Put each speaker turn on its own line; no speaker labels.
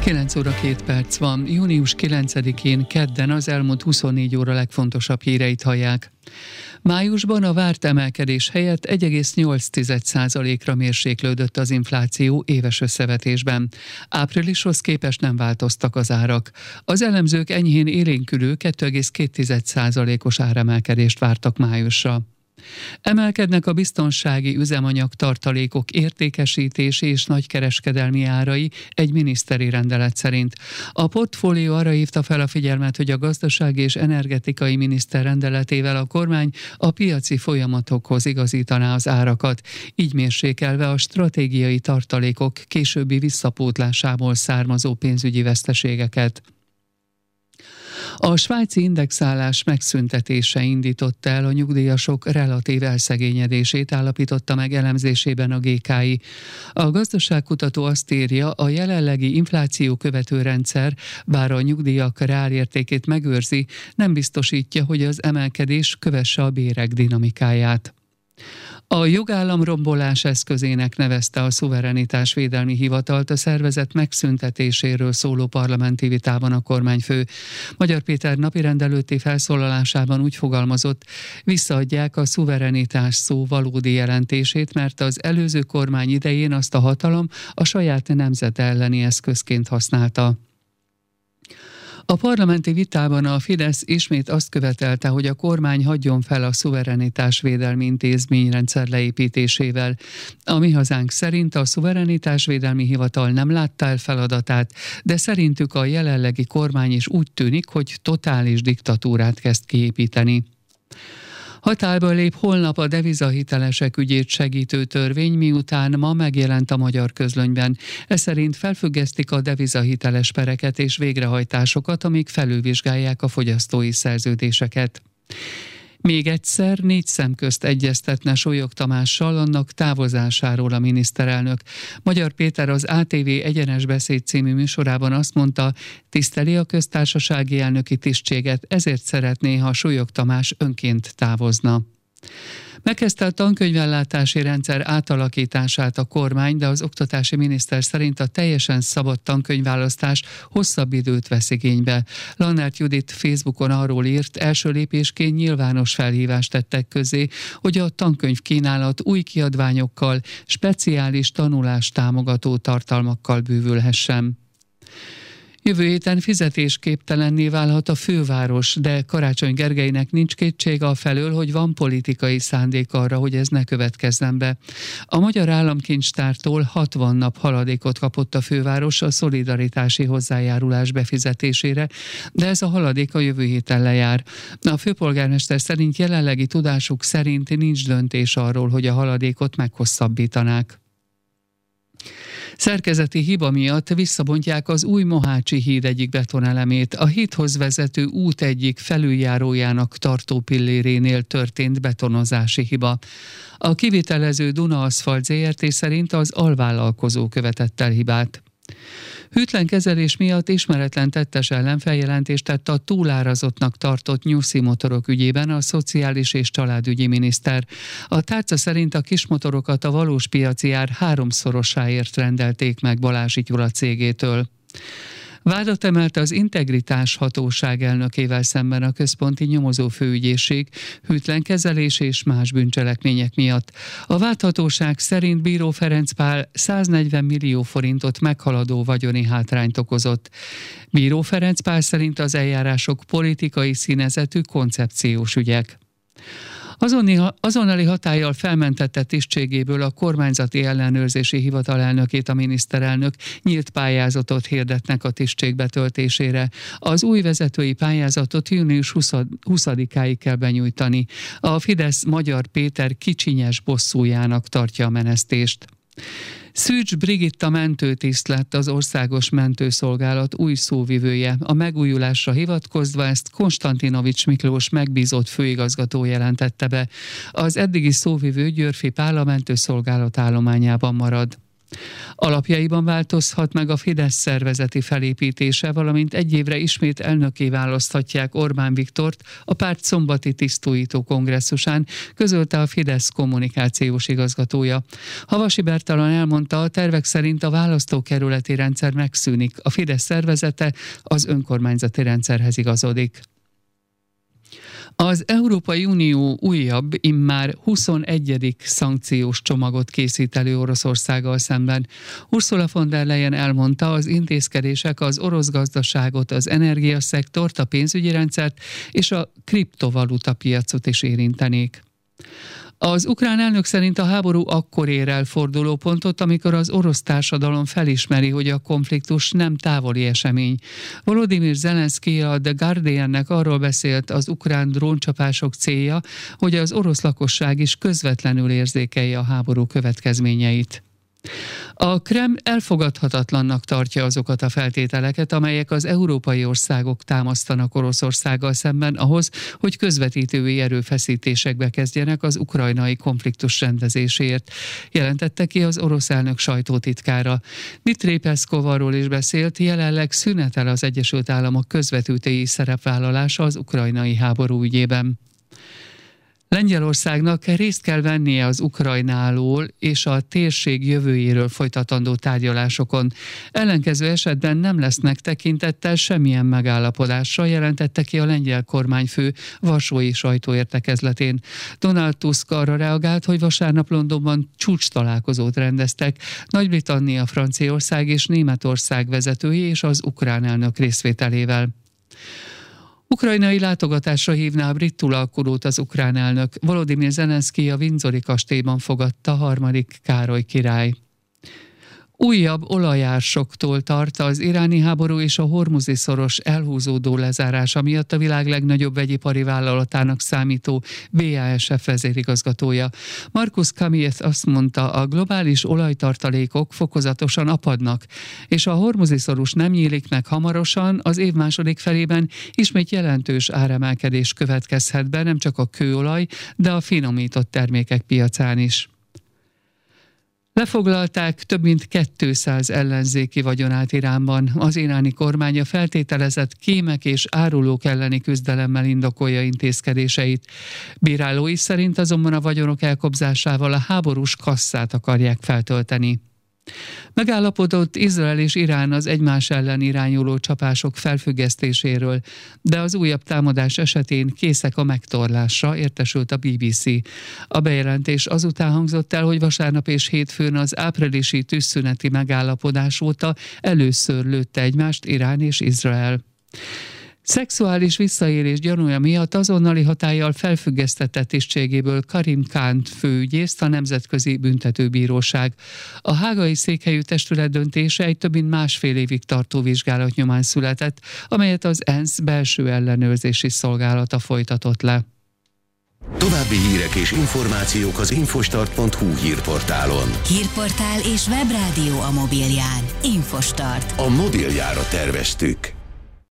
9 óra 2 perc van. Június 9-én kedden az elmúlt 24 óra legfontosabb híreit hallják. Májusban a várt emelkedés helyett 1,8%-ra mérséklődött az infláció éves összevetésben. Áprilishoz képest nem változtak az árak. Az elemzők enyhén élénkülő 2,2%-os áremelkedést vártak májusra. Emelkednek a biztonsági üzemanyag tartalékok értékesítési és nagykereskedelmi árai egy miniszteri rendelet szerint. A portfólió arra hívta fel a figyelmet, hogy a gazdasági és energetikai miniszter rendeletével a kormány a piaci folyamatokhoz igazítaná az árakat, így mérsékelve a stratégiai tartalékok későbbi visszapótlásából származó pénzügyi veszteségeket. A svájci indexálás megszüntetése indította el a nyugdíjasok relatív elszegényedését, állapította meg elemzésében a GKI. A gazdaságkutató azt írja, a jelenlegi infláció követő rendszer, bár a nyugdíjak reálértékét megőrzi, nem biztosítja, hogy az emelkedés kövesse a bérek dinamikáját. A jogállam rombolás eszközének nevezte a Szuverenitásvédelmi Hivatalt a szervezet megszüntetéséről szóló parlamenti vitában a kormányfő. Magyar Péter napirend előtti felszólalásában úgy fogalmazott, visszaadják a szuverenitás szó valódi jelentését, mert az előző kormány idején azt a hatalom a saját nemzete elleni eszközként használta. A parlamenti vitában a Fidesz ismét azt követelte, hogy a kormány hagyjon fel a szuverenitásvédelmi intézményrendszer leépítésével. A Mi Hazánk szerint a Szuverenitásvédelmi Hivatal nem látta el feladatát, de szerintük a jelenlegi kormány is úgy tűnik, hogy totális diktatúrát kezd kiépíteni. Hatályba lép holnap a devizahitelesek ügyét segítő törvény, miután ma megjelent a Magyar Közlönyben. Ez szerint felfüggesztik a devizahiteles pereket és végrehajtásokat, amíg felülvizsgálják a fogyasztói szerződéseket. Még egyszer 4 szem közt egyeztetne Sólyog Tamással annak távozásáról a miniszterelnök. Magyar Péter az ATV Egyenes Beszéd című műsorában azt mondta, tiszteli a köztársasági elnöki tisztséget, ezért szeretné, ha Sólyog Tamás önként távozna. Megkezdte a tankönyvellátási rendszer átalakítását a kormány, de az oktatási miniszter szerint a teljesen szabad tankönyvválasztás hosszabb időt vesz igénybe. Lannert Judit Facebookon arról írt, első lépésként nyilvános felhívást tettek közé, hogy a tankönyvkínálat új kiadványokkal, speciális tanulástámogató tartalmakkal bővülhessen. Jövő héten fizetésképtelenné válhat a főváros, de Karácsony Gergelynek nincs kétsége afelől, hogy van politikai szándék arra, hogy ez ne következzen be. A Magyar Államkincstártól 60 nap haladékot kapott a főváros a szolidaritási hozzájárulás befizetésére, de ez a haladék a jövő héten lejár. A főpolgármester szerint jelenlegi tudásuk szerint nincs döntés arról, hogy a haladékot meghosszabbítanák. Szerkezeti hiba miatt visszabontják az új Mohácsi híd egyik betonelemét. A hídhoz vezető út egyik felüljárójának tartó pillérénél történt betonozási hiba. A kivitelező Duna Aszfalt Zrt. Szerint az alvállalkozó követett el hibát. Hűtlen kezelés miatt ismeretlen tettes ellen feljelentést tett a túlárazottnak tartott nyuszi motorok ügyében a szociális és családügyi miniszter. A tárca szerint a kismotorokat a valós piaci ár 3-szorosáért rendelték meg Balázs Gyula cégétől. Vádat emelt az Integritás Hatóság elnökével szemben a Központi Nyomozófőügyészség hűtlen kezelés és más bűncselekmények miatt. A vádhatóság szerint bíró Ferenc Pál 140 millió forintot meghaladó vagyoni hátrányt okozott. Bíró Ferenc Pál szerint az eljárások politikai színezetű koncepciós ügyek. Azonnali hatállyal felmentette tisztségéből a kormányzati ellenőrzési hivatal elnökét a miniszterelnök, nyílt pályázatot hirdetnek a tisztség betöltésére. Az új vezetői pályázatot június 20-áig kell benyújtani. A Fidesz Magyar Péter kicsinyes bosszújának tartja a menesztést. Szűcs Brigitta mentőtiszt lett az Országos Mentőszolgálat új szóvivője. A megújulásra hivatkozva ezt Konstantinovics Miklós megbízott főigazgató jelentette be. Az eddigi szóvivő Györfi Pál a mentőszolgálat állományában marad. Alapjaiban változhat meg a Fidesz szervezeti felépítése, valamint egy évre ismét elnökké választhatják Orbán Viktort a párt szombati tisztújító kongresszusán, közölte a Fidesz kommunikációs igazgatója. Havasi Bertalan elmondta, a tervek szerint a választókerületi rendszer megszűnik, a Fidesz szervezete az önkormányzati rendszerhez igazodik. Az Európai Unió újabb, immár 21. szankciós csomagot készít elő Oroszországgal szemben. Ursula von der Leyen elmondta, az intézkedések az orosz gazdaságot, az energiaszektort, a pénzügyi rendszert és a kriptovaluta piacot is érintenék. Az ukrán elnök szerint a háború akkor ér el fordulópontot, amikor az orosz társadalom felismeri, hogy a konfliktus nem távoli esemény. Volodymyr Zelenszky a The Guardiannek arról beszélt, az ukrán dróncsapások célja, hogy az orosz lakosság is közvetlenül érzékelje a háború következményeit. A Kreml elfogadhatatlannak tartja azokat a feltételeket, amelyek az európai országok támasztanak Oroszországgal szemben ahhoz, hogy közvetítői erőfeszítésekbe kezdjenek az ukrajnai konfliktus rendezéséért, jelentette ki az orosz elnök sajtótitkára. Dmitrij Peszkov arról is beszélt, jelenleg szünetel az Egyesült Államok közvetítői szerepvállalása az ukrajnai háború ügyében. Lengyelországnak részt kell vennie az Ukrajnáról és a térség jövőjéről folytatandó tárgyalásokon. Ellenkező esetben nem lesznek tekintettel semmilyen megállapodásra, jelentette ki a lengyel kormányfő varsói sajtóértekezletén. Donald Tusk arra reagált, hogy vasárnap Londonban csúcstalálkozót rendeztek Nagy-Britannia, Franciaország és Németország vezetői és az ukrán elnök részvételével. Ukrajnai látogatásra hívná a brit uralkodót az ukrán elnök. Volodymyr Zelenszky a Windsori kastélyban fogadta harmadik Károly király. Újabb olajársoktól tart az iráni háború és a Hormuzi-szoros elhúzódó lezárása miatt a világ legnagyobb vegyipari vállalatának számító BASF vezérigazgatója. Markus Kamieth azt mondta, a globális olajtartalékok fokozatosan apadnak, és a Hormuzi-szoros nem nyílik meg hamarosan, az év második felében ismét jelentős áremelkedés következhet be nem csak a kőolaj, de a finomított termékek piacán is. Lefoglalták több mint 200 ellenzéki vagyonát Iránban. Az iráni kormány a feltételezett kémek és árulók elleni küzdelemmel indokolja intézkedéseit. Bírálói szerint azonban a vagyonok elkobzásával a háborús kasszát akarják feltölteni. Megállapodott Izrael és Irán az egymás ellen irányuló csapások felfüggesztéséről, de az újabb támadás esetén készek a megtorlásra, értesült a BBC. A bejelentés azután hangzott el, hogy vasárnap és hétfőn az áprilisi tűzszüneti megállapodás óta először lőtte egymást Irán és Izrael. Szexuális visszaélés gyanúja miatt azonnali hatállyal felfüggesztette tisztségéből Karim Khan főügyészt a Nemzetközi Büntetőbíróság. A hágai székhelyű testület döntése egy több mint másfél évig tartó vizsgálat nyomán született, amelyet az ENSZ belső ellenőrzési szolgálata folytatott le.
További hírek és információk az infostart.hu hírportálon.
Hírportál és webrádió a mobilján. Infostart.
A mobiljára terveztük.